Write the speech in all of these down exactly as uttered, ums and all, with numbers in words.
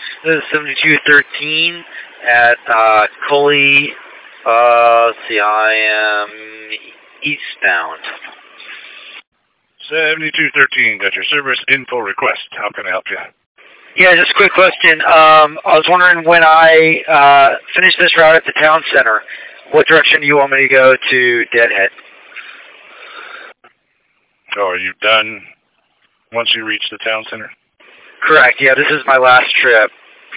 This is seventy-two thirteen at uh, Coley. Uh, let's see, I am eastbound. seventy-two thirteen, got your service info request. How can I help you? Yeah, just a quick question. Um, I was wondering when I uh, finish this route at the town center, what direction do you want me to go to Deadhead? So are you done once you reach the town center? Correct, yeah, this is my last trip.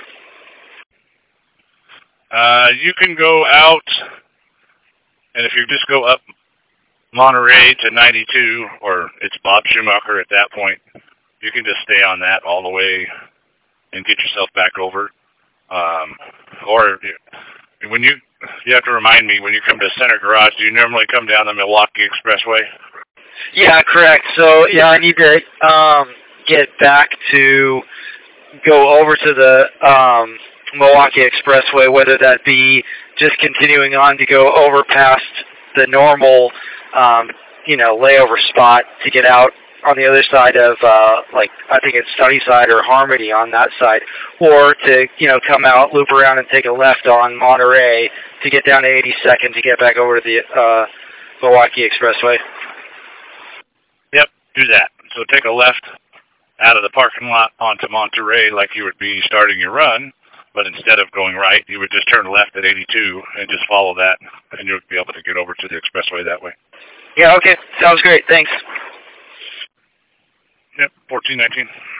Uh, you can go out, and if you just go up Monterey to ninety-two, or it's Bob Schumacher at that point, you can just stay on that all the way and get yourself back over. Um, or when you, you have to remind me, when you come to Center Garage, do you normally come down the Milwaukee Expressway? Yeah, correct. So, yeah, I need to um, get back to go over to the um, Milwaukee Expressway, whether that be just continuing on to go over past the normal, um, you know, layover spot to get out on the other side of, uh, like, I think it's Sunnyside or Harmony on that side, or to, you know, come out, loop around, and take a left on Monterey to get down to eighty-second to get back over to the uh, Milwaukee Expressway. Yep, do that. So take a left out of the parking lot onto Monterey like you would be starting your run, but instead of going right, you would just turn left at eighty-two and just follow that, and you'll be able to get over to the expressway that way. Yeah, okay. Sounds great. Thanks. Yep, fourteen nineteen.